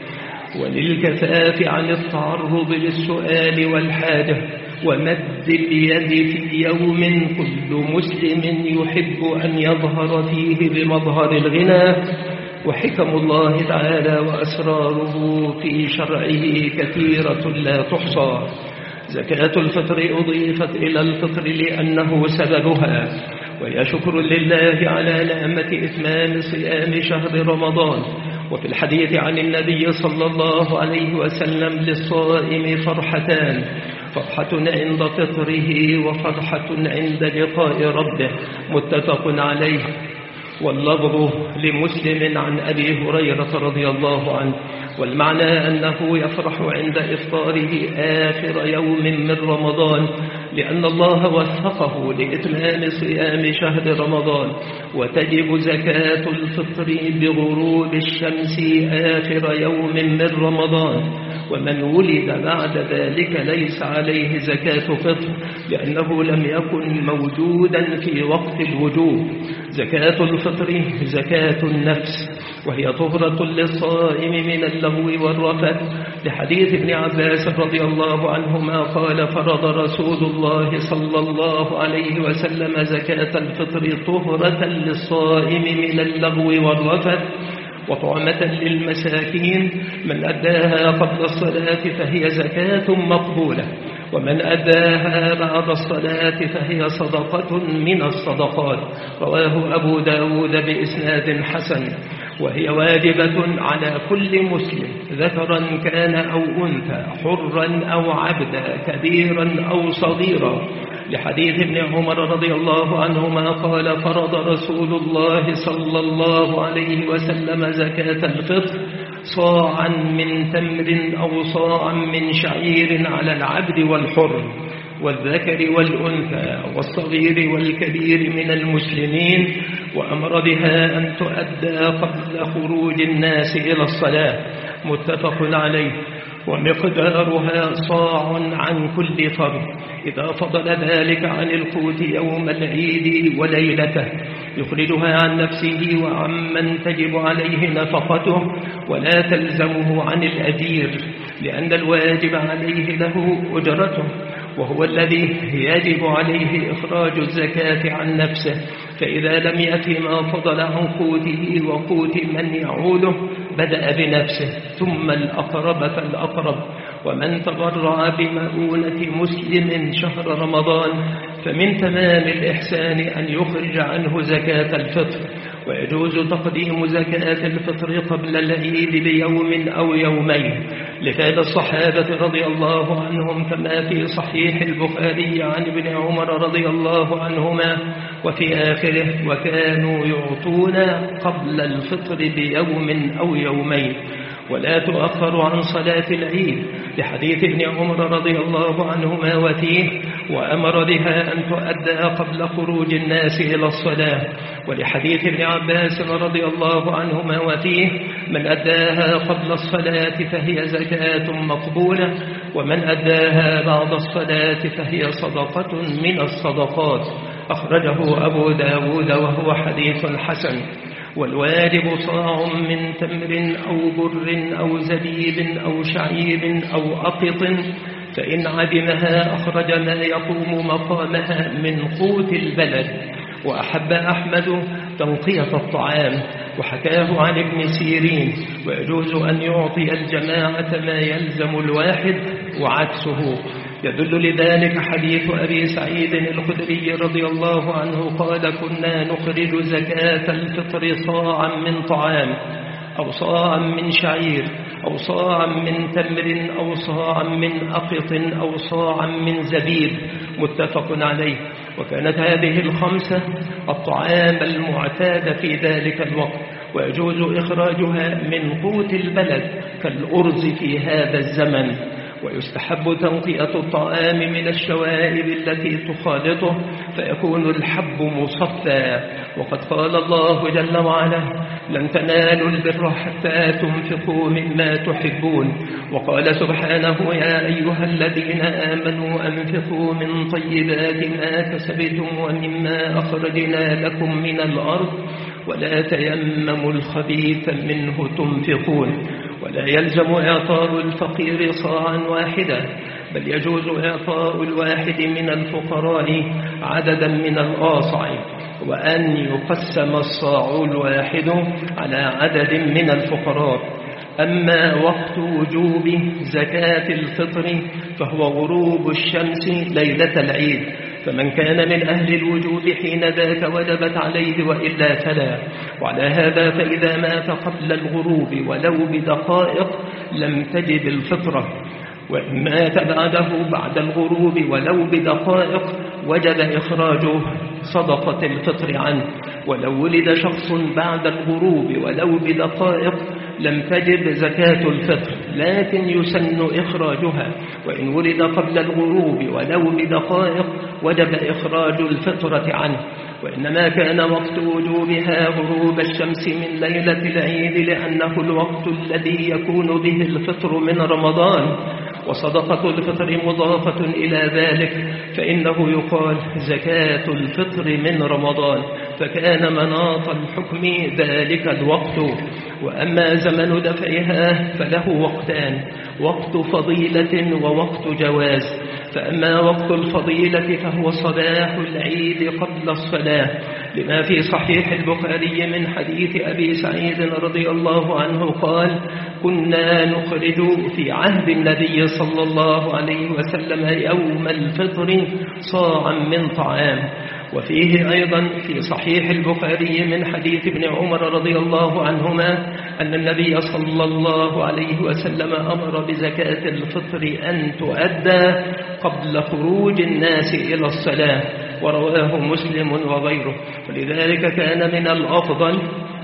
A: وللكفاف عن التعرض للسؤال والحاجة ومد اليد في يوم كل مسلم يحب أن يظهر فيه بمظهر الغنى. وحكم الله تعالى وأسراره في شرعه كثيرة لا تحصى. زكاة الفطر أضيفت إلى الفطر لأنه سببها، وهي شكر لله على نعمة إتمام صيام شهر رمضان. وفي الحديث عن النبي صلى الله عليه وسلم للصائم فرحتان: فرحة عند فطره وفرحة عند لقاء ربه، متفق عليه. واللفظ لمسلم عن أبي هريرة رضي الله عنه، والمعنى أنه يفرح عند إفطاره آخر يوم من رمضان، لأن الله وفقه لإتمام صيام شهر رمضان، وتجب زكاة الفطر بغروب الشمس آخر يوم من رمضان. ومن ولد بعد ذلك ليس عليه زكاة فطر، لأنه لم يكن موجودا في وقت الوجوب. زكاة الفطر زكاة النفس، وهي طهرة للصائم من اللغو والرفث، لحديث ابن عباس رضي الله عنهما قال: فرض رسول الله صلى الله عليه وسلم زكاة الفطر طهرة للصائم من اللغو والرفث وطعمة للمساكين، من أداها قبل الصلاة فهي زكاة مقبولة، ومن أداها بعد الصلاة فهي صدقة من الصدقات. رواه أبو داود بإسناد حسن. وهي واجبة على كل مسلم ذكرا كان أو أنثى، حرا أو عبدا، كبيرا أو صغيرا، لحديث ابن عمر رضي الله عنهما قال: فرض رسول الله صلى الله عليه وسلم زكاة الفطر صاعا من تمر أو صاعا من شعير على العبد والحر والذكر والأنثى والصغير والكبير من المسلمين، وأمر بها أن تؤدى قبل خروج الناس إلى الصلاة، متفق عليه. ومقدارها صاع عن كل فرد، إذا فضل ذلك عن القوت يوم العيد وليلته يخرجها عن نفسه وعمن تجب عليه نفقته، ولا تلزمه عن الأجير، لأن الواجب عليه له أجرته، وهو الذي يجب عليه إخراج الزكاة عن نفسه. فإذا لم يأتي ما فضل عن قوته وقوت من يعوله بدأ بنفسه ثم الأقرب فالأقرب. ومن تبرع بمؤونة مسلم شهر رمضان فمن تمام الإحسان أن يخرج عنه زكاة الفطر، ويجوز تقديم زكاة الفطر قبل العيد بيوم أو يومين، لفعل الصحابة رضي الله عنهم، كما في صحيح البخاري عن ابن عمر رضي الله عنهما وفي آخره: وكانوا يعطون قبل الفطر بيوم أو يومين، ولا تؤخر عن صلاة العيد، لحديث ابن عمر رضي الله عنهما وفيه: وأمر بها أن تؤدى قبل خروج الناس إلى الصلاة، ولحديث ابن عباس رضي الله عنهما وفيه: من أداها قبل الصلاة فهي زكاة مقبولة، ومن أداها بعد الصلاة فهي صدقة من الصدقات. أخرجه أبو داود وهو حديث حسن. والواجب صاع من تمر أو بر أو زبيب أو شعير أو أقط، فإن عدمها أخرج ما يقوم مقامها من قوت البلد. وأحب أحمد تنقية الطعام، وحكاه عن ابن سيرين: ويجوز أن يعطي الجماعة ما يلزم الواحد وعكسه. يدل لذلك حديث أبي سعيد الخدري رضي الله عنه قال: كنا نخرج زكاة الفطر صاعا من طعام أو صاعا من شعير أو صاعا من تمر أو صاعا من أقط أو صاعا من زبيب، متفق عليه. وكانت هذه الخمسة الطعام المعتاد في ذلك الوقت، ويجوز إخراجها من قوت البلد كالأرز في هذا الزمن. ويستحب تنقية الطعام من الشوائب التي تخالطه فيكون الحب مصفى، وقد قال الله جل وعلا: لن تنالوا البر حتى تنفقوا مما تحبون. وقال سبحانه: يا أيها الذين آمنوا أنفقوا من طيبات ما كسبتم ومما أخرجنا لكم من الأرض ولا تيمموا الخبيث منه تنفقون. ولا يلزم إعطاء الفقير صاعا واحدا، بل يجوز إعطاء الواحد من الفقراء عددا من الآصع، وأن يقسم الصاع الواحد على عدد من الفقراء. أما وقت وجوب زكاة الفطر فهو غروب الشمس ليلة العيد، فمن كان من أهل الوجوب حين ذاك وجبت عليه، وإلا فلا. وعلى هذا فإذا مات قبل الغروب ولو بدقائق لم تجب الفطرة، وإن مات بعده بعد الغروب ولو بدقائق وجب إخراج صدقة الفطر عنه. ولو ولد شخص بعد الغروب ولو بدقائق لم تجب زكاة الفطر، لكن يسن إخراجها. وإن ولد قبل الغروب ولو بدقائق وجب إخراج الفطرة عنه. وإنما كان وقت وجوبها غروب الشمس من ليلة العيد، لأنه الوقت الذي يكون به الفطر من رمضان، وصدقة الفطر مضافة إلى ذلك، فإنه يقال زكاة الفطر من رمضان، فكان مناط الحكم ذلك الوقت. وأما زمن دفعها فله وقتان: وقت فضيلة ووقت جواز. فأما وقت الفضيلة فهو صباح العيد قبل الصلاة، لما في صحيح البخاري من حديث أبي سعيد رضي الله عنه قال: كنا نخرج في عهد النبي صلى الله عليه وسلم يوم الفطر صاعا من طعام. وفيه أيضا في صحيح البخاري من حديث ابن عمر رضي الله عنهما أن النبي صلى الله عليه وسلم أمر بزكاة الفطر أن تؤدى قبل خروج الناس إلى الصلاة، ورواه مسلم وغيره. ولذلك كان من الأفضل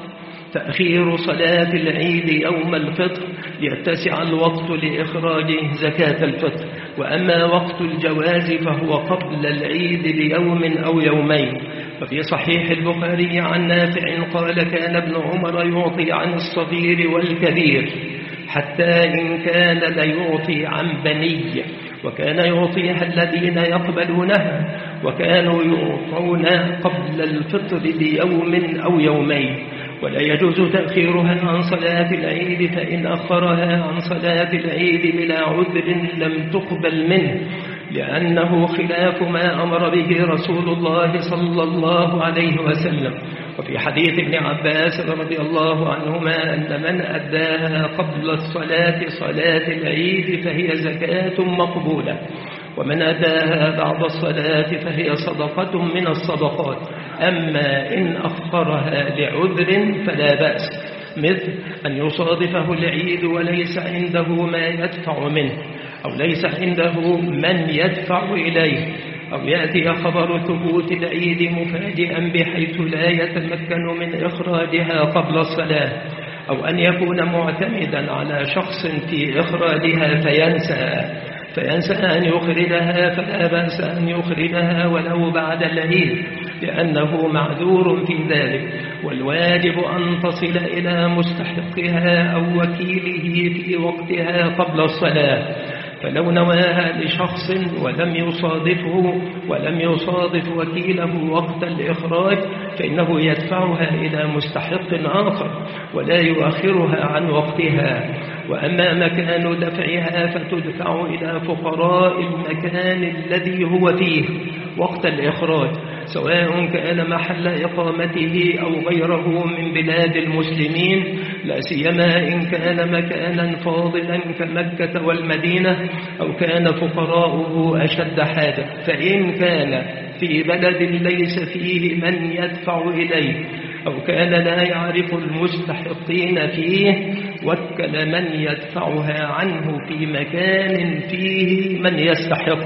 A: تأخير صلاة العيد يوم الفطر ليتسع الوقت لإخراج زكاة الفطر. وأما وقت الجواز فهو قبل العيد بيوم أو يومين. ففي صحيح البخاري عن نافع قال: كان ابن عمر يعطي عن الصغير والكبير حتى إن كان ليعطي عن بني، وكان يعطيها الذين يقبلونها، وكانوا يعطون قبل الفطر بيوم أو يومين. ولا يجوز تأخيرها عن صلاة العيد، فإن أخرها عن صلاة العيد بلا عذر لم تقبل منه، لأنه خلاف ما أمر به رسول الله صلى الله عليه وسلم. وفي حديث ابن عباس رضي الله عنهما أن من أداها قبل الصلاة صلاة العيد فهي زكاة مقبولة، ومن أداها بعد الصلاة فهي صدقة من الصدقات. أما إن أخرها لعذر فلا بأس، مثل أن يصادفه العيد وليس عنده ما يدفع منه، أو ليس عنده من يدفع إليه، أو يأتي خبر ثبوت العيد مفاجئا بحيث لا يتمكن من إخراجها قبل الصلاة، أو أن يكون معتمدا على شخص في إخراجها فينسى فينسى أن يخرجها، فلا بأس أن يخرجها ولو بعد العيد، لأنه معذور في ذلك. والواجب أن تصل إلى مستحقها أو وكيله في وقتها قبل الصلاة. فلو نواها لشخص ولم يصادفه ولم يصادف وكيله وقت الإخراج فإنه يدفعها إلى مستحق آخر ولا يؤخرها عن وقتها. وأما مكان دفعها فتدفع إلى فقراء المكان الذي هو فيه وقت الإخراج، سواء كان محل إقامته أو غيره من بلاد المسلمين، لا سيما إن كان مكانا فاضلا كمكة والمدينة أو كان فقراؤه أشد حاجة. فإن كان في بلد ليس فيه من يدفع إليه أو كان لا يعرف المستحقين فيه، وكل من يدفعها عنه في مكان فيه من يستحق.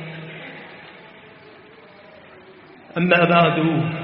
A: أما بعد،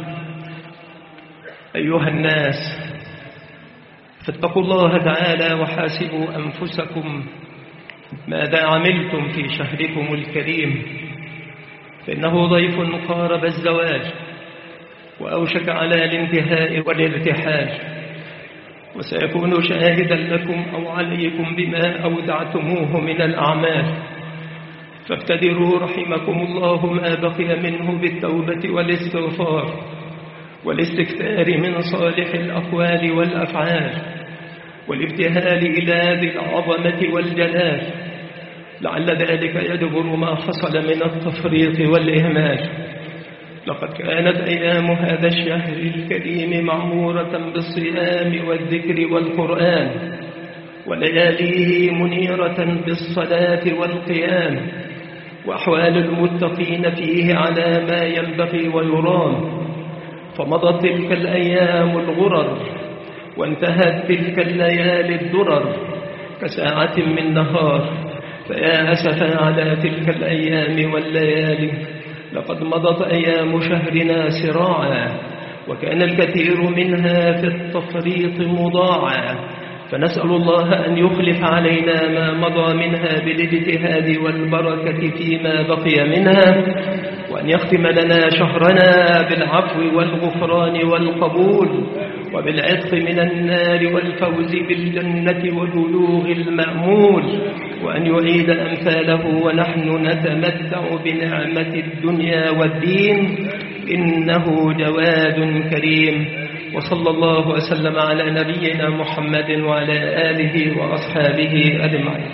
A: أيها الناس، فاتقوا الله تعالى وحاسبوا أنفسكم ماذا عملتم في شهركم الكريم، فإنه ضيف قارب الزواج وأوشك على الانتهاء والارتحال، وسيكون شاهدا لكم أو عليكم بما أودعتموه من الأعمال، فابتدروا رحمكم الله ما بقي منه بالتوبة والاستغفار والاستكثار من صالح الأقوال والأفعال والابتهال إلى ذي العظمة والجلال، لعل ذلك يجبر ما حصل من التفريط والإهمال. لقد كانت أيام هذا الشهر الكريم معمورة بالصيام والذكر والقرآن، ولياليه منيرة بالصلاة والقيام، وأحوال المتقين فيه على ما ينبغي ويرام. فمضت تلك الأيام الغرر وانتهت تلك الليالي الدرر كساعة من نهار، فيا أسفا على تلك الأيام والليالي. لقد مضت أيام شهرنا سراعا، وكان الكثير منها في التفريط مضاعا، فنسأل الله أن يخلف علينا ما مضى منها بالاجتهاد والبركة فيما بقي منها، وأن يختم لنا شهرنا بالعفو والغفران والقبول وبالعتق من النار والفوز بالجنة وبلوغ المأمول، وأن يعيد أمثاله ونحن نتمتع بنعمة الدنيا والدين، إنه جواد كريم. وصلى الله وسلم على نبينا محمد وعلى آله وأصحابه أجمعين.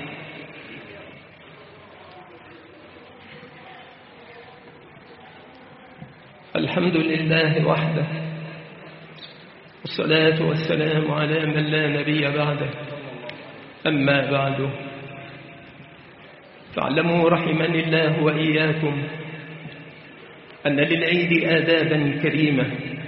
A: الحمد لله وحده، والصلاة والسلام على من لا نبي بعده. أما بعد، فاعلموا رحمني الله وإياكم أن للعيد آدابا كريمة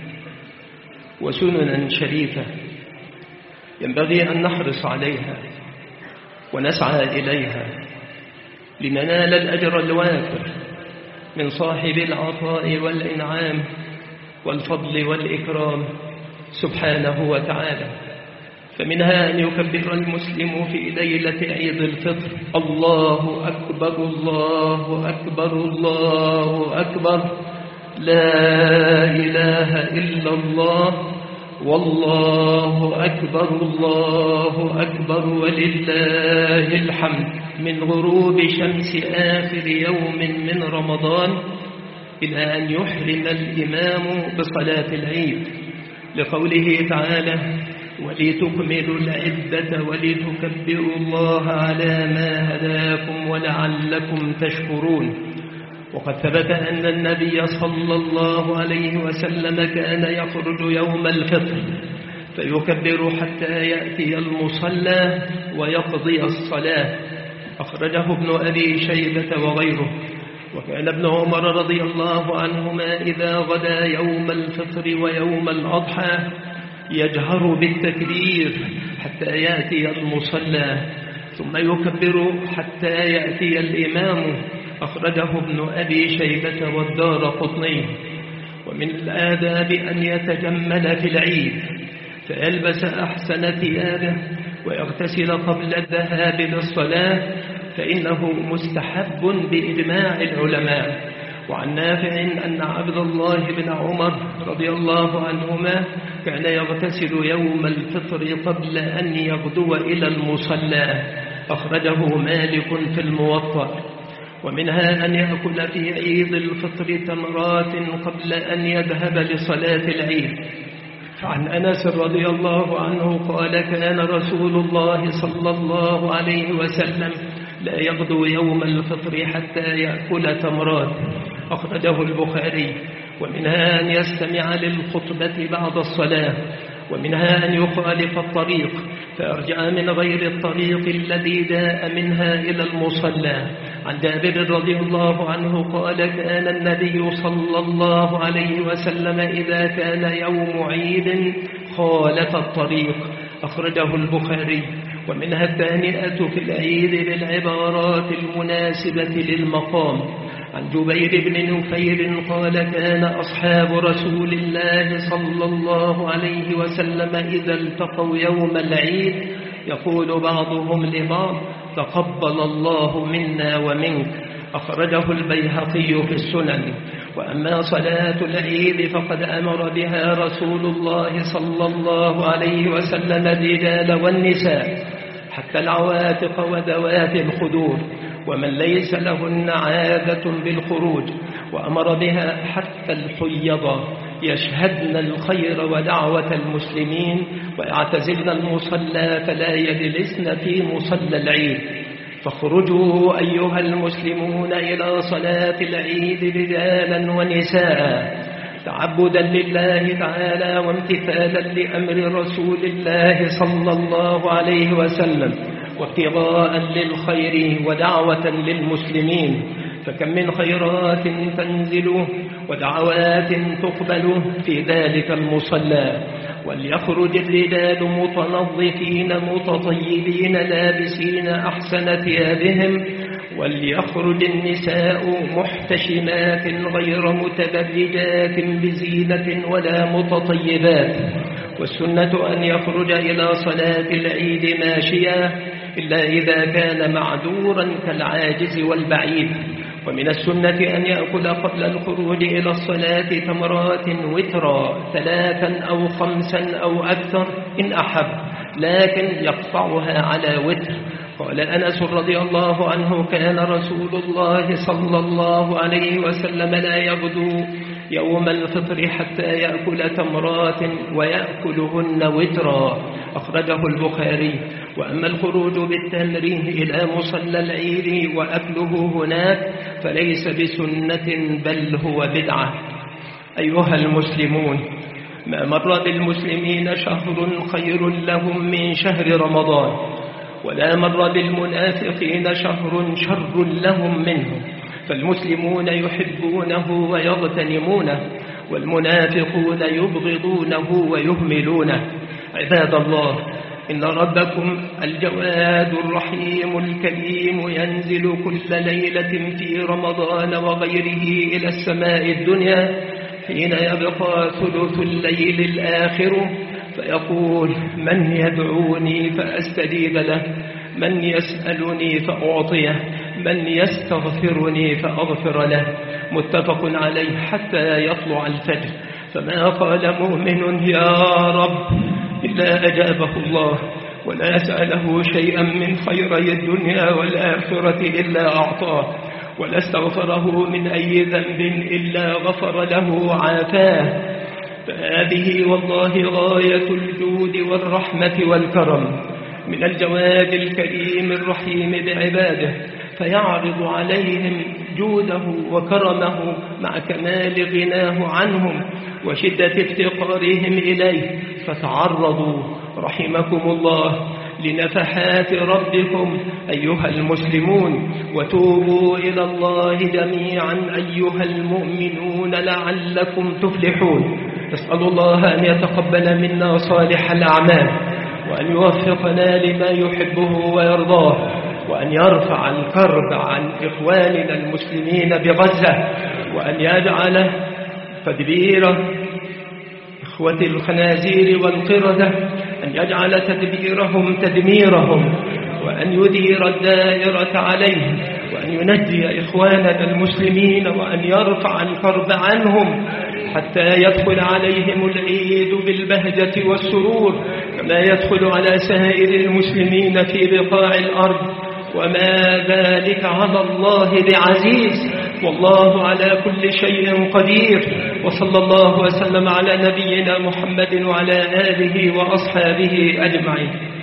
A: وسننا شريفة ينبغي أن نحرص عليها ونسعى إليها لننال الأجر الوافر من صاحب العطاء والإنعام والفضل والإكرام سبحانه وتعالى. فمنها أن يكبر المسلم في ليلة عيد الفطر: الله أكبر الله أكبر الله أكبر، لا إله إلا الله، والله أكبر الله أكبر ولله الحمد، من غروب شمس آخر يوم من رمضان إلى أن يحرم الإمام بصلاة العيد، لقوله تعالى: ولتكملوا العدة ولتكبروا الله على ما هداكم ولعلكم تشكرون. وقد ثبت أن النبي صلى الله عليه وسلم كان يخرج يوم الفطر فيكبر حتى يأتي المصلى ويقضي الصلاة، أخرجه ابن أبي شيبة وغيره. وكان ابن عمر رضي الله عنهما إذا غدا يوم الفطر ويوم الأضحى يجهر بالتكبير حتى يأتي المصلى، ثم يكبر حتى يأتي الإمام، أخرجه ابن أبي شيبة والدارقطني. ومن الآداب أن يتجمل في العيد فيلبس أحسن ثيابه ويغتسل قبل الذهاب للصلاة، فإنه مستحب بإجماع العلماء. وعن نافع أن عبد الله بن عمر رضي الله عنهما كان يغتسل يوم الفطر قبل أن يغدو إلى المصلى، أخرجه مالك في الموطأ. ومنها أن يأكل في عيد الفطر تمرات قبل أن يذهب لصلاة العيد. عن أنس رضي الله عنه قال: كان رسول الله صلى الله عليه وسلم لا يغدو يوم الفطر حتى يأكل تمرات. أخرجه البخاري. ومنها أن يستمع للخطبة بعد الصلاة، ومنها أن يخالف الطريق فيرجع من غير الطريق الذي جاء منها إلى المصلى. عن جابر رضي الله عنه قال: كان النبي صلى الله عليه وسلم إذا كان يوم عيد خالف الطريق. أخرجه البخاري. ومنها التهنئة في العيد بالعبارات المناسبة للمقام. عن جبير بن نفير قال: كان أصحاب رسول الله صلى الله عليه وسلم إذا التقوا يوم العيد يقول بعضهم لبعض: تقبل الله منا ومنك. أخرجه البيهقي في السنن. وأما صلاة العيد فقد أمر بها رسول الله صلى الله عليه وسلم الرجال والنساء حتى العواتق وذوات الخدور ومن ليس لهن عادة بالخروج، وأمر بها حتى الحيض يشهدن الخير ودعوة المسلمين ويعتزلن المصلى فلا يجلسن في مصلى العيد. فاخرجوا أيها المسلمون إلى صلاة العيد رجالا ونساء تعبدا لله تعالى وامتثالا لأمر رسول الله صلى الله عليه وسلم وابتغاء للخير ودعوة للمسلمين. فكم من خيرات تنزل ودعوات تقبل في ذلك المصلى. وليخرج الرجال متنظفين متطيبين لابسين أحسن ثيابهم، وليخرج النساء محتشمات غير متبرجات بزينة ولا متطيبات. والسنة أن يخرج إلى صلاة العيد ماشيا إلا إذا كان معذورا كالعاجز والبعيد. ومن السنة أن يأكل قبل الخروج إلى الصلاة تمرات وترا ثلاثا أو خمسا أو أكثر إن أحب، لكن يقطعها على وتر. قال أنس رضي الله عنه: كان رسول الله صلى الله عليه وسلم لا يغدو يوم الفطر حتى يأكل تمرات ويأكلهن وترا. أخرجه البخاري. وأما الخروج بالتمر إلى مصلى العيد وأكله هناك فليس بسنة بل هو بدعة. أيها المسلمون، ما مر بالمسلمين شهر خير لهم من شهر رمضان، ولا مر بالمنافقين شهر شر لهم منه. فالمسلمون يحبونه ويغتنمونه، والمنافقون يبغضونه ويهملونه. عباد الله، إن ربكم الجواد الرحيم الكريم ينزل كل ليلة في رمضان وغيره إلى السماء الدنيا حين يبقى ثلث الليل الآخر فيقول: من يدعوني فأستجيب له، من يسألني فأعطيه، من يستغفرني فأغفر له. متفق عليه. حتى يطلع الفجر فما قال مؤمن: يا رب، إلا أجابه الله، ولا سأله شيئا من خيري الدنيا والآخرة إلا أعطاه، ولا استغفره من أي ذنب إلا غفر له وعافاه. فهذه والله غاية الجود والرحمة والكرم من الجواد الكريم الرحيم بعباده، فيعرض عليهم جوده وكرمه مع كمال غناه عنهم وشدة افتقارهم إليه. فتعرضوا رحمكم الله لنفحات ربكم أيها المسلمون، وتوبوا إلى الله جميعا أيها المؤمنون لعلكم تفلحون. نسأل الله أن يتقبل منا صالح الأعمال، وأن يوفقنا لما يحبه ويرضاه، وأن يرفع الكرب عن إخواننا المسلمين بغزة، وأن يجعل تدبير إخوة الخنازير والقردة، أن يجعل تدبيرهم تدميرهم، وأن يدير الدائرة عليهم، وأن ينجي إخواننا المسلمين، وأن يرفع الكرب عنهم حتى يدخل عليهم العيد بالبهجة والسرور كما يدخل على سائر المسلمين في بقاع الأرض. وما ذلك على الله بعزيز، والله على كل شيء قدير. وصلى الله وسلم على نبينا محمد وعلى آله وأصحابه أجمعين.